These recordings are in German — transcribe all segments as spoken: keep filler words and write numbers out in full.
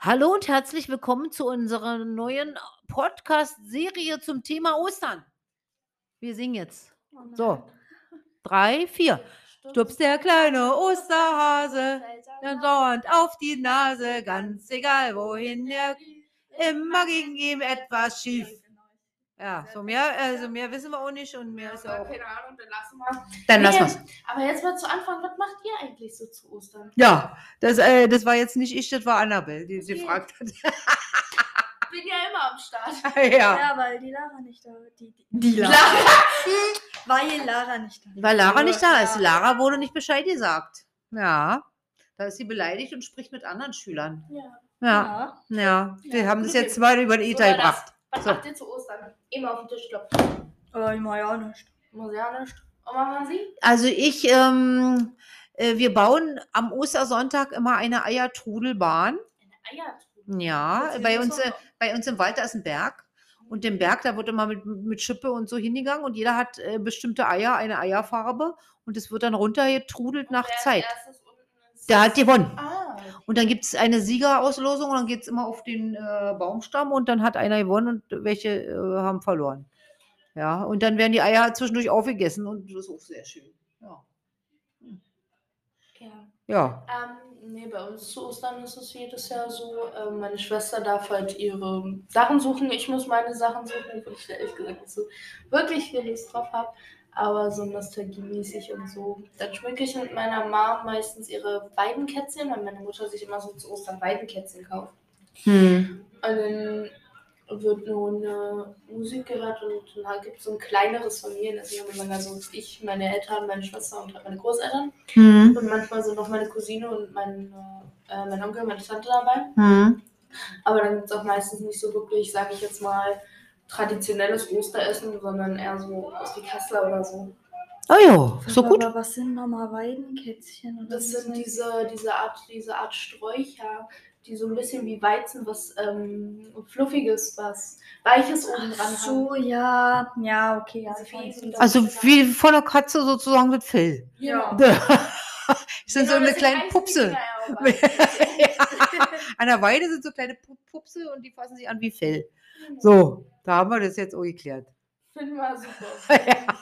Hallo und herzlich willkommen zu unserer neuen Podcast-Serie zum Thema Ostern. Wir singen jetzt. Oh nein. So, drei, vier. Stups der kleine Osterhase, dann dauernd auf die Nase, ganz egal wohin er geht, immer ging ihm etwas schief. Ja, so mehr, also mehr wissen wir auch nicht und mehr ist auch. Keine Ahnung, dann lassen wir. Dann Nee, lassen wir's. Aber jetzt mal zu Anfang, was macht ihr eigentlich so zu Ostern? Ja, das, äh, das war jetzt nicht ich, das war Annabelle, die sie Okay. gefragt hat. Ich bin ja immer am Start. Ja. Ja, weil die Lara nicht da die, die, Die Lara. Weil Lara nicht da ist. Weil Lara nicht da ist. Ja. Lara wurde nicht Bescheid gesagt. Ja. Da ist sie beleidigt und spricht mit anderen Schülern. Ja. Ja. Ja. Ja. Wir Ja, haben das okay. jetzt mal über den So Ether war gebracht. das. Was So. macht ihr zu Ostern? Immer auf den Tisch klopfen. Äh, immer ja nicht. Muss ja nicht. Und was machen Sie? Also ich, ähm, äh, wir bauen am Ostersonntag immer eine Eiertrudelbahn. Eine Eiertruhe. Ja, Das ist bei ja uns, so- äh, bei uns im Wald da ist ein Berg. Und dem Berg, da wird immer mit, mit Schippe und so hingegangen und jeder hat äh, bestimmte Eier, eine Eierfarbe und es wird dann runtergetrudelt nach Wer als Zeit. erstes unten ist- Der hat gewonnen. Ah, Und dann gibt es eine Siegerauslosung und dann geht es immer auf den äh, Baumstamm und dann hat einer gewonnen und welche äh, haben verloren. Ja, und dann werden die Eier zwischendurch aufgegessen und das ist auch sehr schön. Ja. ja. Ja. Ähm, nee, bei uns zu Ostern ist es jedes Jahr so, ähm, meine Schwester darf halt ihre Sachen suchen, ich muss meine Sachen suchen, wo ich da ehrlich gesagt nicht so wirklich viel Lust drauf habe, aber so nostalgiemäßig und so. Dann schmücke ich mit meiner Mom meistens ihre Weidenkätzchen, weil meine Mutter sich immer so zu Ostern Weidenkätzchen kauft. Hm. Und dann wird eine Runde Musik gehört und dann gibt es so ein kleineres Familienessen. Also ich, meine Eltern, meine Schwester und meine Großeltern. Hm. Und manchmal sind noch meine Cousine und mein, äh, mein Onkel, meine Tante dabei. Hm. Aber dann gibt es auch meistens nicht so wirklich, sage ich jetzt mal, traditionelles Osteressen, sondern eher so aus wie Kassler oder so. Oh ja, so Aber, gut. aber was sind nochmal Weidenkätzchen? Oder Das was sind ist diese, diese, Art, diese Art Sträucher, die so ein bisschen wie Weizen, was ähm, Fluffiges, was Weiches oben dran Ach so, ja. Ja, okay. Ja, Also ich weiß, Fäden- was- Also wie von der Katze sozusagen mit Fell. Ja. Das sind so Genau, eine deswegen kleine heißen die Pupse. Dinger ja auch Weidenkätzchen. An der Weide sind so kleine Pu- Pupse und die fassen sich an wie Fell. Genau. So, da haben wir das jetzt auch geklärt. Finden wir super.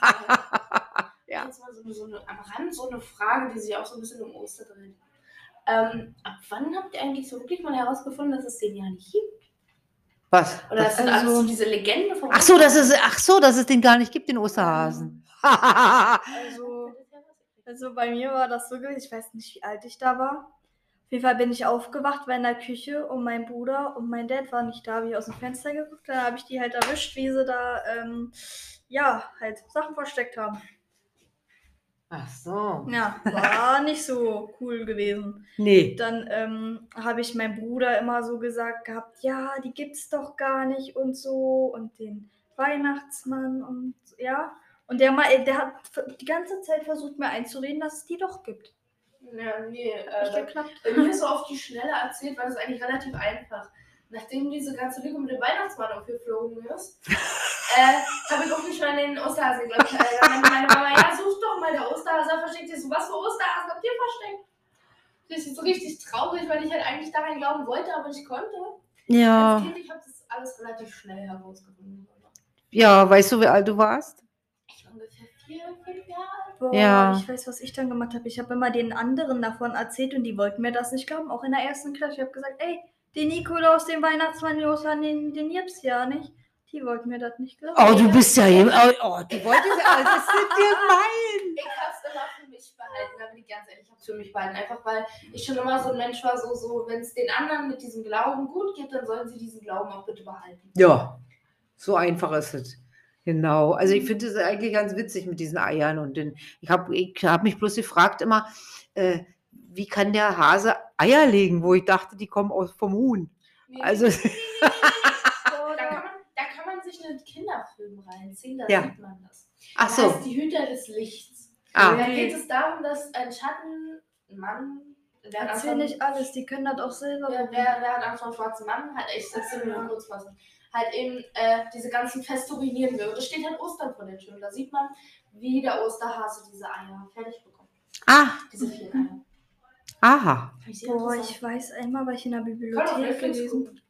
Ja. Jetzt mal so eine, so eine, am Rand so eine Frage, die sich auch so ein bisschen um Ostern dreht. Ähm, ab wann habt ihr eigentlich so wirklich mal herausgefunden, dass es den ja nicht gibt? Was? Oder das sind Also- alles so diese Legende von Ach so, das ist, ach so, dass es den gar nicht gibt, den Osterhasen. Also, also bei mir war das so gewesen, ich weiß nicht, wie alt ich da war. Auf jeden Fall bin ich aufgewacht, war in der Küche und mein Bruder und mein Dad waren nicht da, habe ich aus dem Fenster geguckt. Dann habe ich die halt erwischt, wie sie da, ähm, ja, halt Sachen versteckt haben. Ach so. Ja, war nicht so cool gewesen. Nee. Dann ähm, habe ich meinem Bruder immer so gesagt gehabt, ja, die gibt's doch gar nicht und so und den Weihnachtsmann und ja. Und der, mal, der hat die ganze Zeit versucht, mir einzureden, dass es die doch gibt. Ja, nee, Nicht äh, geklappt. bei mir so auf die Schnelle erzählt, war das eigentlich relativ einfach. Nachdem diese ganze Lüge mit dem Weihnachtsmann aufgeflogen ist, äh, habe ich auch nicht mal den Osterhasen geglaubt. Äh, dann meinte meine Mama, ja, such doch mal, der Osterhase versteckt sich so. Was für Osterhasen habt ihr versteckt? Richtig, so richtig traurig, weil ich halt eigentlich daran glauben wollte, aber nicht konnte. Ja. Als Kind, ich habe das alles relativ schnell herausgefunden. Ja, weißt du, wie alt du warst? Ich war ungefähr vier, fünf Jahre alt. Boah, Ja. ich weiß, was ich dann gemacht habe. Ich habe immer den anderen davon erzählt und die wollten mir das nicht glauben. Auch in der ersten Klasse. Ich habe gesagt, ey, den Nikolaus, den Weihnachtsmann, den Ostern, den, den gibt's ja nicht. Die wollten mir das nicht glauben. Oh, du bist ja eben. Oh, oh, die wollte ja. Das ist gemein. Ich hab's immer für mich behalten, da bin ich ganz ehrlich, ich hab's für mich behalten. Einfach weil ich schon immer so ein Mensch war, so, so wenn es den anderen mit diesem Glauben gut geht, dann sollen sie diesen Glauben auch bitte behalten. Ja, so einfach ist es. Genau. Also ich finde es eigentlich ganz witzig mit diesen Eiern und den, ich habe ich hab mich bloß gefragt immer, äh, wie kann der Hase Eier legen, wo ich dachte, die kommen aus vom Huhn. Nee, Also nee, nee, nee, nee, nee. Da, kann man, da kann man sich einen Kinderfilm reinziehen, da Ja. sieht man das. ach Das so. heißt die Hüter des Lichts. Ah. Da geht es darum, dass ein Schattenmann, wer hat Erzähl Angst nicht alles, die können das auch selber. Wer, wer, wer hat Angst vor dem schwarzen Mann? Halt, ich erzähl mir mal kurz was. Halt eben äh, diese ganzen Feste ruinieren will. Und da steht halt Ostern vor der Tür. Und da sieht man, wie der Osterhase diese Eier fertig bekommt. Ah, Diese vier Eier. Aha. Boah, ich weiß, einmal war ich in der Kann auf Bibliothek Netflix gewesen. gucken.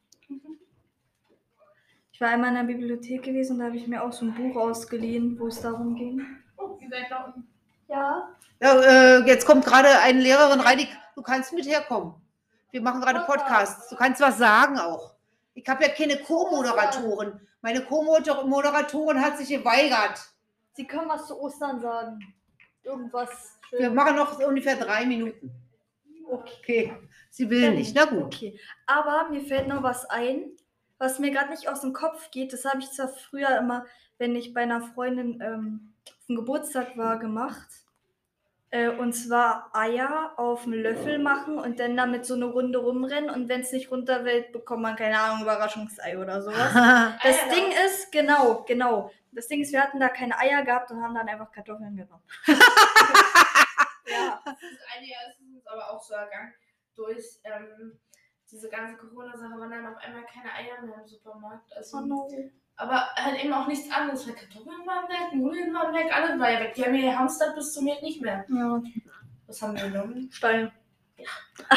Ich war einmal in der Bibliothek gewesen und da habe ich mir auch so ein Buch ausgeliehen, wo es darum ging. Oh, ihr seid da unten. Ja. Ja, äh, jetzt kommt gerade eine Lehrerin rein, die, du kannst mit herkommen. Wir machen gerade Podcasts. Du kannst was sagen auch. Ich habe ja keine Co-Moderatorin. Meine Co-Moderatorin hat sich geweigert. Sie können was zu Ostern sagen. Irgendwas Schönes. Wir machen noch ungefähr drei Minuten. Okay. Sie will nicht. Na gut. Okay. Aber mir fällt noch was ein, was mir gerade nicht aus dem Kopf geht. Das habe ich zwar früher immer, wenn ich bei einer Freundin ähm, auf dem Geburtstag war, gemacht. Äh, und zwar Eier auf dem Löffel machen und dann damit so eine Runde rumrennen. Und wenn es nicht runterfällt, bekommt man, keine Ahnung, Überraschungsei oder sowas. Das Eier Ding noch. ist, genau, genau. Das Ding ist, wir hatten da keine Eier gehabt und haben dann einfach Kartoffeln genommen. Ja. Das ist ein Jahr ist es uns aber auch so ergangen. Durch ähm, diese ganze Corona-Sache waren dann auf einmal keine Eier mehr im Supermarkt. Also, Oh no. aber halt eben auch nichts anderes. Weil Kartoffeln waren weg, Nudeln waren weg, alles war ja weg. Die haben ja gehamstert bis zum jetzt nicht mehr. Ja. Was haben wir genommen? Steine. Ja.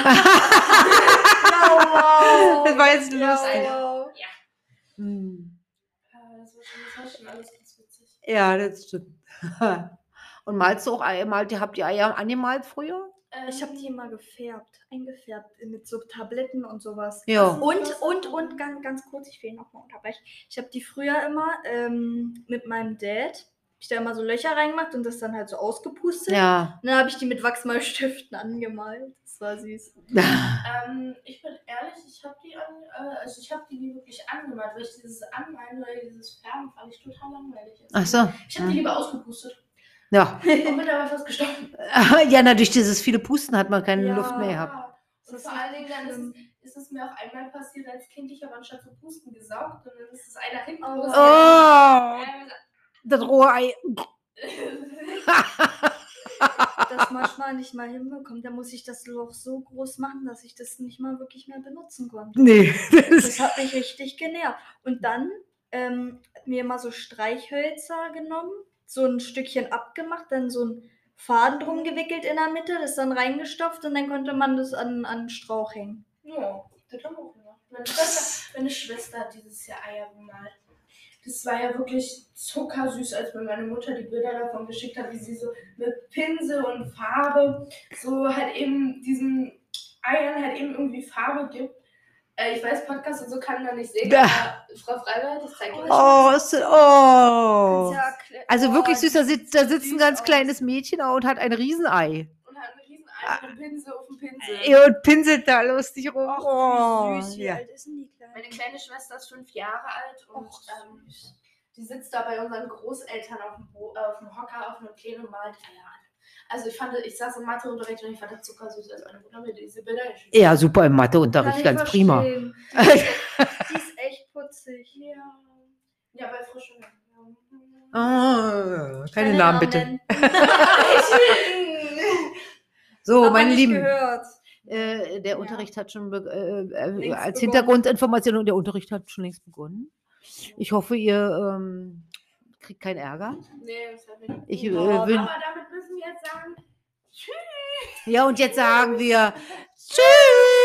Ja, wow. Das war jetzt Ja, lustig. wow. Hm. Äh, Das war schon, das war schon alles ganz witzig. Ja, das stimmt. Und malst du auch Eier? Malt, ihr habt die Eier angemalt früher? Ähm, Ich habe die immer gefärbt, eingefärbt mit so Tabletten und sowas. Ja. Und, und, und, ganz, ganz kurz, ich will nochmal unterbrechen. Ich habe die früher immer ähm, mit meinem Dad, hab ich da immer so Löcher reingemacht und das dann halt so ausgepustet. Ja. Und dann habe ich die mit Wachsmalstiften angemalt. Das war süß. Ähm, ich bin ehrlich, ich habe die, an, äh, also ich habe die nie wirklich angemalt, weil ich dieses Anmalen oder dieses Färben fand ich total langweilig. Ach so. Ich habe die lieber ausgepustet Ja. und bin dabei fast gestorben. Ja, na, durch dieses viele Pusten hat man keine Ja. Luft mehr gehabt. Ja. Und Das vor ist allen Dingen dann ist, schlimm. es- ist es mir auch einmal passiert als Kind, ich habe anstatt zu pusten gesaugt und dann ist es einer hinten Oh. los. Oh, Ähm, das rohe Ei. Das manchmal nicht mal hinbekommt. Da muss ich das Loch so groß machen, dass ich das nicht mal wirklich mehr benutzen konnte. Nee. Das hat mich richtig genervt. Und dann ähm, mir mal so Streichhölzer genommen, so ein Stückchen abgemacht, dann so ein Faden drum gewickelt in der Mitte, das dann reingestopft und dann konnte man das an, an den Strauch hängen. Ja, das haben wir auch gemacht. Meine Schwester, meine Schwester hat dieses Jahr Eier gemalt. Das war ja wirklich zuckersüß, als mir meine Mutter die Bilder davon geschickt hat, wie sie so mit Pinsel und Farbe so halt eben diesen Eiern halt eben irgendwie Farbe gibt. Äh, ich weiß, Podcast und so kann man nicht sehen, Ja. aber Frau Freiberg, ich zeige euch. Oh, ist, oh. Kannst ja erklären- Also Oh, wirklich süß, da sitzt, da sitzt ein süß ganz aus. kleines Mädchen und hat ein Riesenei. Und hat einen riesen Ei mit einem Pinsel auf dem Pinsel. Ja, und pinselt da lustig rum. Ach, Oh, wie süß, wie ja. alt ist denn die Kleine? Meine kleine Schwester ist fünf Jahre alt und Och, ähm, die sitzt da bei unseren Großeltern auf dem, Bo äh, auf dem Hocker, auf einem Plenum und malt Eier an. Also ich fand, ich saß im Matheunterricht und ich fand das zuckersüß, als meine Mutter mir diese Bilder geschickt hat. Ja, super im Kann Matheunterricht, ich ganz prima. verstehen. Die ist, die ist echt putzig. Ja. Ja, bei Frische. Ah, keine Namen bitte. nennen. So, Aber meine nicht Lieben, gehört. äh, der Ja. Unterricht hat schon be- äh, äh, Längst als begonnen. Hintergrundinformation und der Unterricht hat schon längst begonnen. Ich hoffe, ihr ähm, kriegt keinen Ärger. Nee, das hat mir Ich, nicht. äh, Oh, wün- Aber damit müssen wir jetzt sagen, tschüss. Ja, und jetzt sagen wir Tschüss.